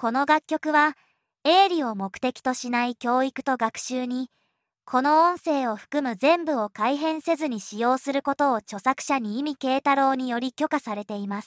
この楽曲は営利を目的としない教育と学習に、この音声を含む全部を改変せずに使用することを著作者に意味慶太郎により許可されています。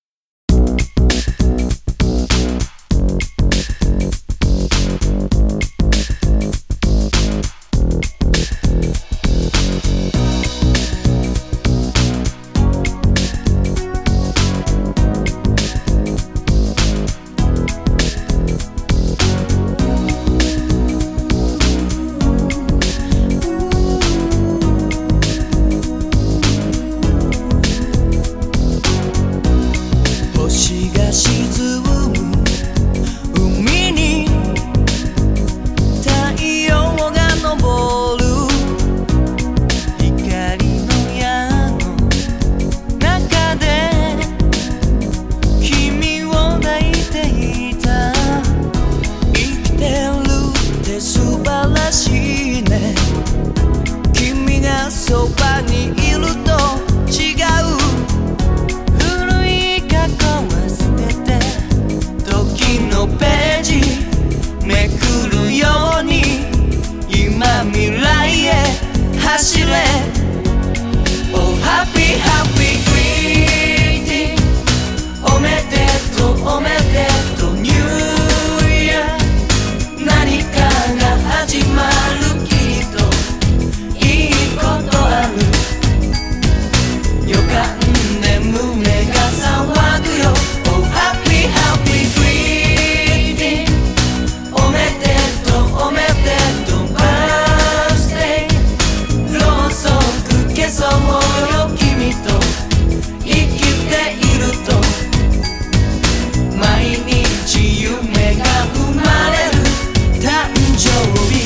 そばにいると違う古い過去は捨てて時のページめくるように今未来へ走れ Oh happy happy greeting おめでとうおめでとう New Year 何かが始まるきっとことある予感で胸が騒ぐよ Oh happy happy greeting おめでとうおめでとう Birthday ろうそく消そうよ君と生きていると毎日夢が生まれる誕生日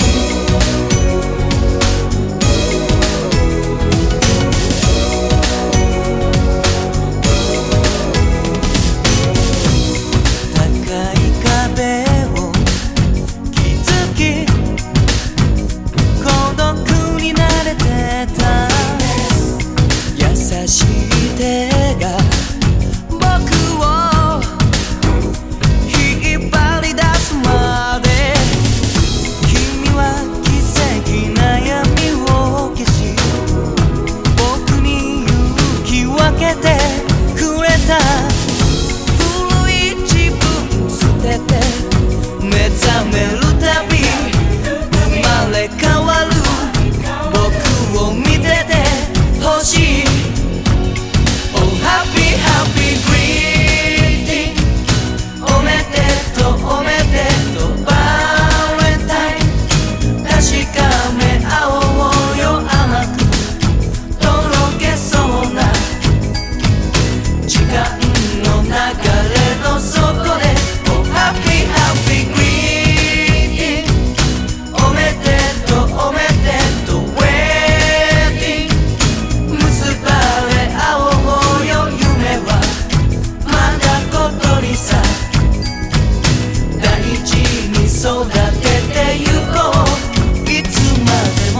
優しい手が僕を引っ張り出すまで君は奇跡悩みを消し僕に勇気分けてくれた古い自分捨てて目覚めるたび生まれ変わる僕を見ててほしいHappy happy greeting おめでとうおめでとうバレンタイン確かめ合おうよ甘くとろけそうな時間の流れの底で Oh happy happy greeting おめでとうおめでとう Wedding 結ばれ合おうさ大事に育ててゆこういつまでも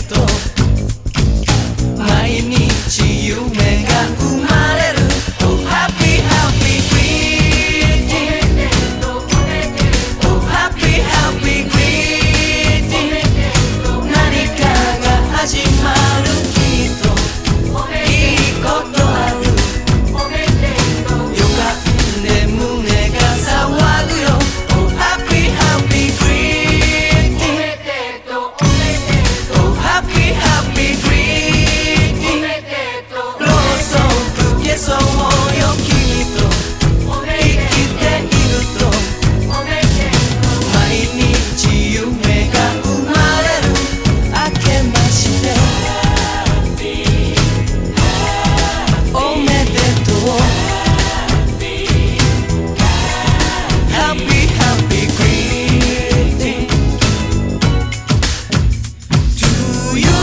と毎日夢が生まれる Oh happy happy greeting Oh happy happy greeting 何かが始まるきっといいことある予感で胸が騒ぐよ Oh happy happy greeting Oh happy happy greeting ろうそく消そうよ君と生きていると毎日夢が生まれる明けましておめでとう Happy happy greeting to you